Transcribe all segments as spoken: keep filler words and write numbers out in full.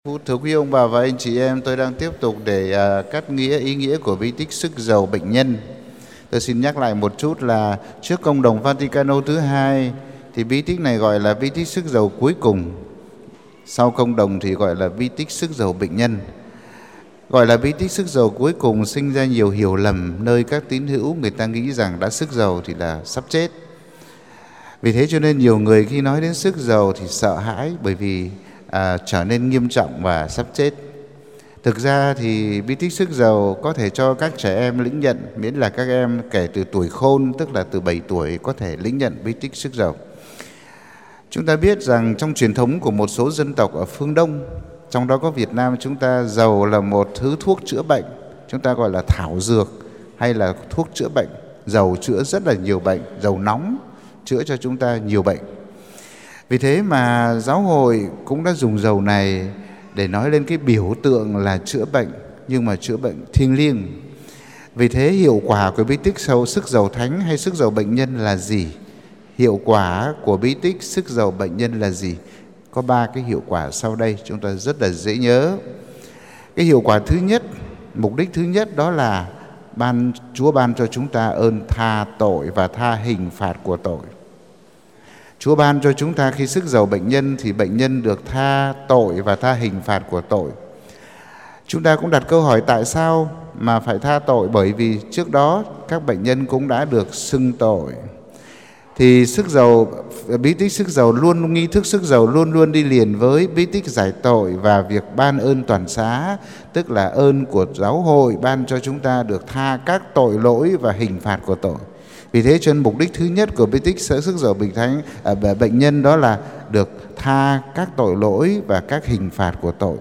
Phút thưa quý ông bà và anh chị em, tôi đang tiếp tục để à, cắt nghĩa ý nghĩa của bí tích sức giàu bệnh nhân. Tôi xin nhắc lại một chút là trước công đồng Vaticano thứ hai thì bí tích này gọi là bí tích sức giàu cuối cùng. Sau công đồng thì gọi là bí tích sức giàu bệnh nhân. Gọi là bí tích sức giàu cuối cùng sinh ra nhiều hiểu lầm, nơi các tín hữu người ta nghĩ rằng đã sức giàu thì là sắp chết. Vì thế cho nên nhiều người khi nói đến sức giàu thì sợ hãi, bởi vì à, trở nên nghiêm trọng và sắp chết. Thực ra thì bí tích sức giàu có thể cho các trẻ em lĩnh nhận, miễn là các em kể từ tuổi khôn, tức là từ bảy tuổi có thể lĩnh nhận bí tích sức giàu. Chúng ta biết rằng trong truyền thống của một số dân tộc ở phương Đông, trong đó có Việt Nam, chúng ta giàu là một thứ thuốc chữa bệnh, chúng ta gọi là thảo dược hay là thuốc chữa bệnh. Dầu chữa rất là nhiều bệnh, dầu nóng chữa cho chúng ta nhiều bệnh. Vì thế mà giáo hội cũng đã dùng dầu này để nói lên cái biểu tượng là chữa bệnh, nhưng mà chữa bệnh thiêng liêng. Vì thế hiệu quả của bí tích sâu sức giàu thánh hay sức giàu bệnh nhân là gì? Hiệu quả của bí tích sức giàu bệnh nhân là gì? Có ba cái hiệu quả sau đây, chúng ta rất là dễ nhớ. Cái hiệu quả thứ nhất, mục đích thứ nhất đó là ban Chúa ban cho chúng ta ơn tha tội và tha hình phạt của tội. Chúa ban cho chúng ta khi sức giàu bệnh nhân thì bệnh nhân được tha tội và tha hình phạt của tội. Chúng ta cũng đặt câu hỏi tại sao mà phải tha tội? Bởi vì trước đó các bệnh nhân cũng đã được xưng tội. Thì sức giàu, bí tích sức giàu luôn, nghi thức sức giàu luôn luôn đi liền với bí tích giải tội và việc ban ơn toàn xá, tức là ơn của giáo hội ban cho chúng ta được tha các tội lỗi và hình phạt của tội. Vì thế cho nên mục đích thứ nhất của bí tích sức giàu bệnh thánh à, bệnh nhân đó là được tha các tội lỗi và các hình phạt của tội.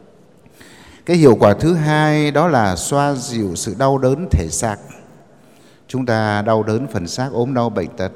Cái hiệu quả thứ hai đó là xoa dịu sự đau đớn thể xác. Chúng ta đau đớn phần xác, ốm đau bệnh tật.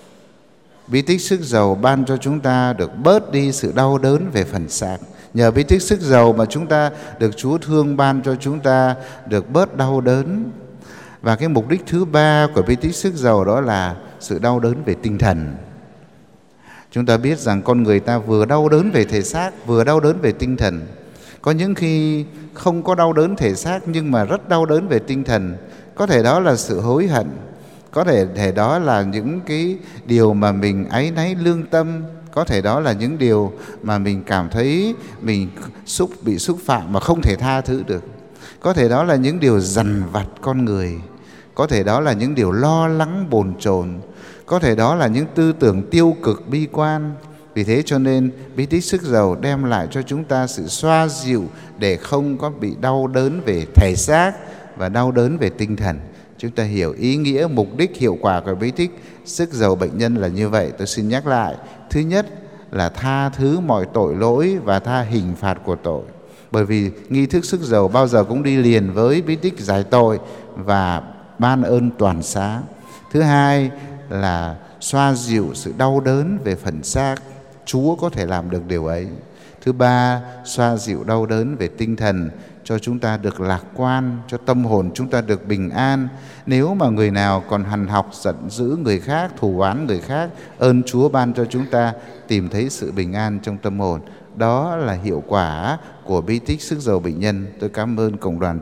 Bí tích sức giàu ban cho chúng ta được bớt đi sự đau đớn về phần xác. Nhờ bí tích sức giàu mà chúng ta được Chúa thương ban cho chúng ta được bớt đau đớn. Và cái mục đích thứ ba của bí tích sức giàu đó là sự đau đớn về tinh thần. Chúng ta biết rằng con người ta vừa đau đớn về thể xác, vừa đau đớn về tinh thần. Có những khi không có đau đớn thể xác nhưng mà rất đau đớn về tinh thần. Có thể đó là sự hối hận, có thể, thể đó là những cái điều mà mình áy náy lương tâm, có thể đó là những điều mà mình cảm thấy mình xúc bị xúc phạm mà không thể tha thứ được. Có thể đó là những điều dằn vặt con người, có thể đó là những điều lo lắng bồn chồn, có thể đó là những tư tưởng tiêu cực bi quan. Vì thế cho nên bí tích sức giàu đem lại cho chúng ta sự xoa dịu để không có bị đau đớn về thể xác và đau đớn về tinh thần. Chúng ta hiểu ý nghĩa, mục đích, hiệu quả của bí tích sức giàu bệnh nhân là như vậy. Tôi xin nhắc lại. Thứ nhất là tha thứ mọi tội lỗi và tha hình phạt của tội. Bởi vì nghi thức sức giàu bao giờ cũng đi liền với bí tích giải tội và ban ơn toàn xá. Thứ hai là xoa dịu sự đau đớn về phần xác. Chúa có thể làm được điều ấy. Thứ ba, xoa dịu đau đớn về tinh thần, cho chúng ta được lạc quan, cho tâm hồn chúng ta được bình an. Nếu mà người nào còn hằn học giận dữ người khác, thù oán người khác, ơn Chúa ban cho chúng ta tìm thấy sự bình an trong tâm hồn. Đó là hiệu quả của bí tích sức giàu bệnh nhân. Tôi cảm ơn cộng đoàn